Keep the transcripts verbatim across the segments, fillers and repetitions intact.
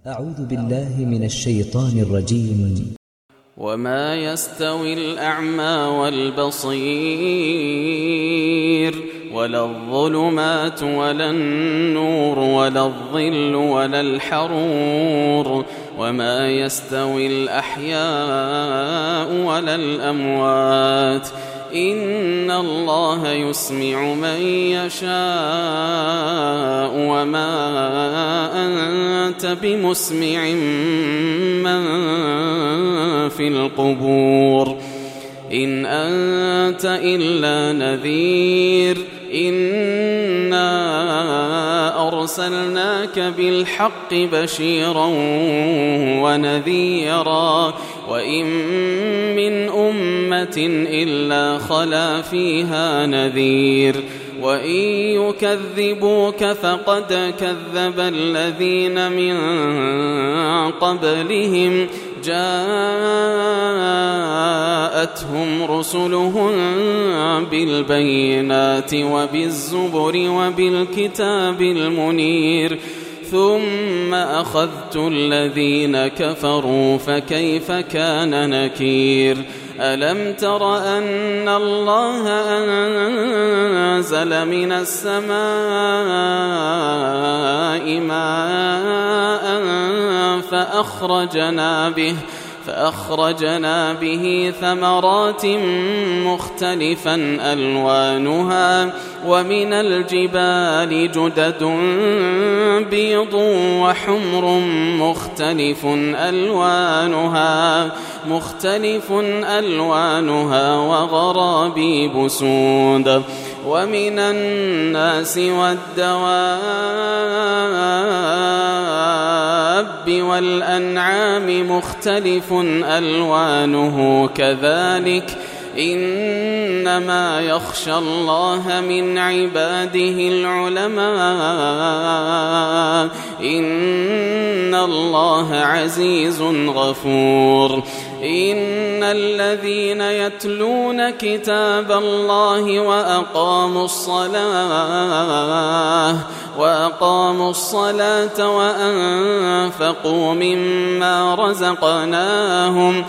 أعوذ بالله من الشيطان الرجيم. وما يستوي الأعمى والبصير ولا الظلمات ولا النور ولا الظل ولا الحرور وما يستوي الأحياء ولا الأموات إن الله يسمع من يشاء وما أنت بمسمع من في القبور إن أنت إلا نذير إنا أرسلناك بالحق بشيرا ونذيرا وإن من أمة إلا خلا فيها نذير وإن يكذبوك فقد كذب الذين من قبلهم جاءتهم رسلهم بالبينات وبالزبر وبالكتاب المنير ثم أخذت الذين كفروا فكيف كان نكير ألم تر أن الله أنزل من السماء ماء فأخرجنا به فأخرجنا به ثمرات مختلفا ألوانها ومن الجبال جدد بيض وحمر مختلف ألوانها مختلف ألوانها وغرابيب سود ومن الناس والدواب والأنعام مختلف ألوانه كذلك إنما يخشى الله من عباده العلماء إن الله عزيز غفور إن الذين يتلون كتاب الله وأقاموا الصلاة وأقاموا الصلاة وأنفقوا مما رزقناهم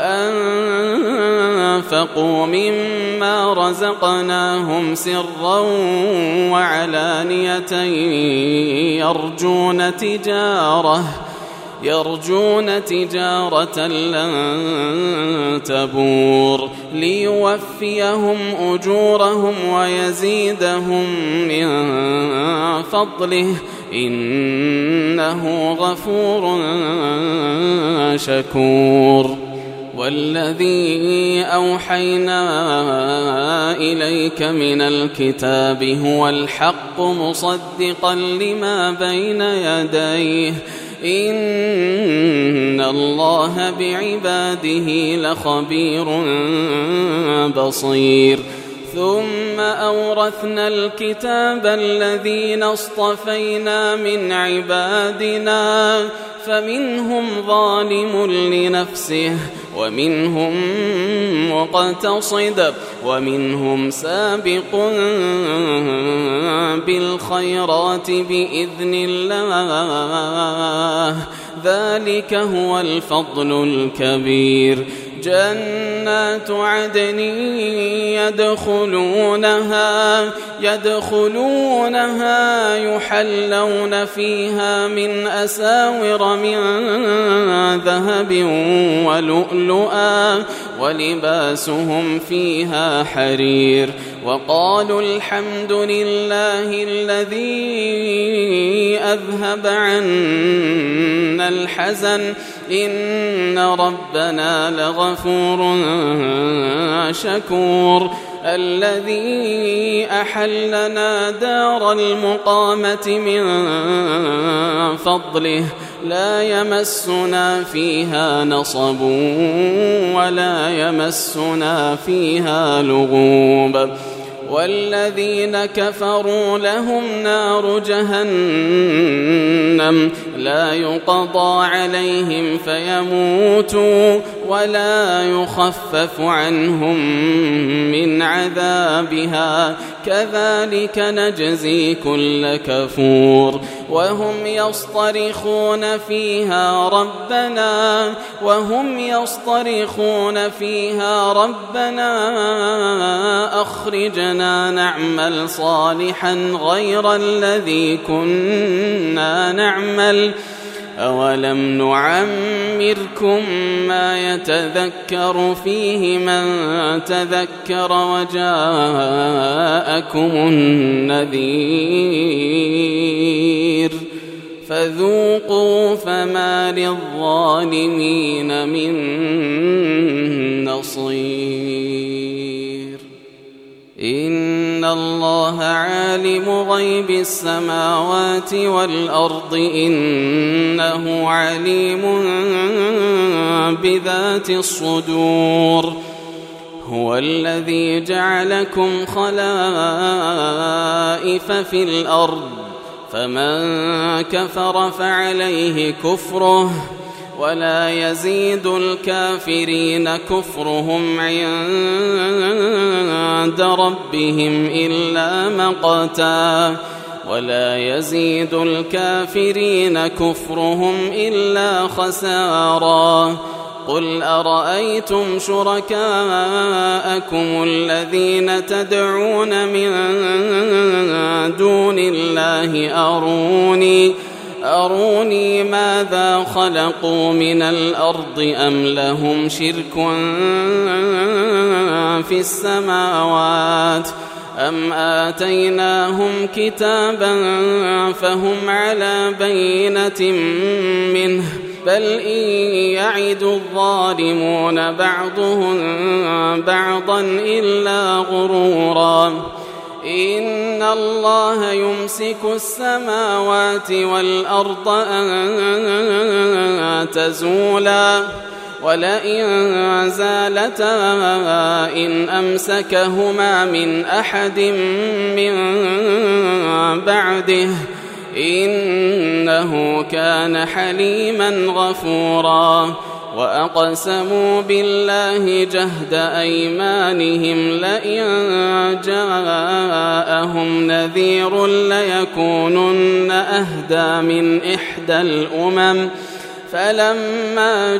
وأنفقوا مما رزقناهم سرا وعلانية يرجون تجارة يرجون تجارة لن تبور ليوفيهم أجورهم ويزيدهم من فضله إنه غفور شكور والذي أوحينا إليك من الكتاب هو الحق مصدقا لما بين يديه إن الله بعباده لخبير بصير ثم أورثنا الكتاب الذين اصطفينا من عبادنا فمنهم ظالم لنفسه ومنهم مقتصد ومنهم سابق بالخيرات بإذن الله ذلك هو الفضل الكبير جنات عدن يدخلونها يدخلونها يحلون فيها من أساور من ذهب ولؤلؤا ولباسهم فيها حرير وقالوا الحمد لله الذي أذهب عنا الحزن إن ربنا لغفور شكور الذي أحلنا دار المقامة من فضله لا يمسنا فيها نصب ولا يمسنا فيها لغوب والذين كفروا لهم نار جهنم لا يقضى عليهم فيموتوا ولا يخفف عنهم من عذابها كذلك نجزي كل كفور وهم يصطرخون فيها ربنا وهم يصطرخون فيها ربنا أخرجنا نعمل صالحا غير الذي كنا نعمل أولم نعمركم ما يتذكر فيه من تذكر وجاءكم النذير فذوقوا فما للظالمين من نصير إن الله عالم غيب السماوات والأرض إنه عليم بذات الصدور هو الذي جعلكم خلائف في الأرض فمن كفر فعليه كفره ولا يزيد الكافرين كفرهم عند ربهم إلا مقتا ولا يزيد الكافرين كفرهم إلا خسارا قل أرأيتم شركاءكم الذين تدعون من دون الله أروني أروني ماذا خلقوا من الأرض أم لهم شرك في السماوات أم آتيناهم كتابا فهم على بينة منه بل إن يعد الظالمون بعضهم بعضا إلا غرورا إن الله يمسك السماوات والأرض أن تزولا ولئن زالتا إن أمسكهما من أحد من بعده إنه كان حليما غفورا وأقسموا بالله جهد أيمانهم لئن جاءهم نذير ليكونن أهدى من إحدى الأمم فلما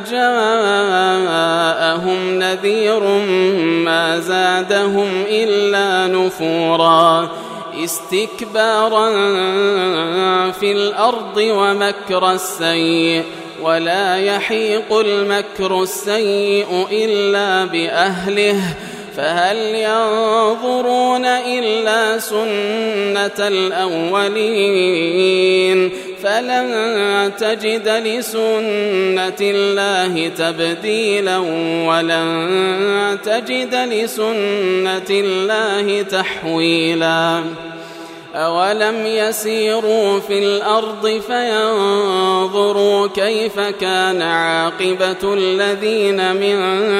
جاءهم نذير ما زادهم إلا نفورا استكبارا في الأرض ومكر السيء ولا يحيق المكر السيء إلا بأهله فهل ينظرون إلا سنة الأولين فلن تجد لسنة الله تبديلا ولن تجد لسنة الله تحويلا أولم يسيروا في الأرض فينظروا كيف كان عاقبة الذين من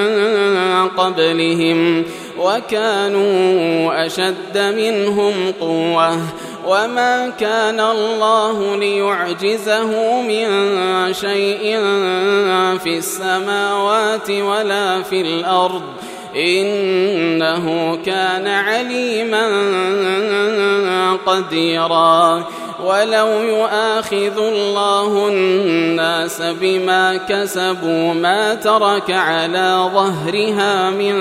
قبلهم وكانوا أشد منهم قوة وما كان الله ليعجزه من شيء في السماوات ولا في الأرض إنه كان عليما قديرا ولو يؤاخذ الله الناس بما كسبوا ما ترك على ظهرها من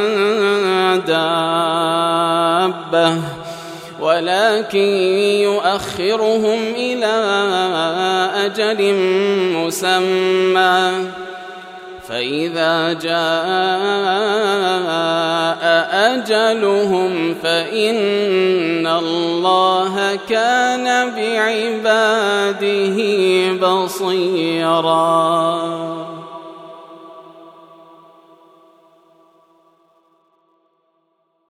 دابة ولكن يؤخرهم إلى أجل مسمى فإذا جاء أجلهم فإن الله كان بعباده بصيرا.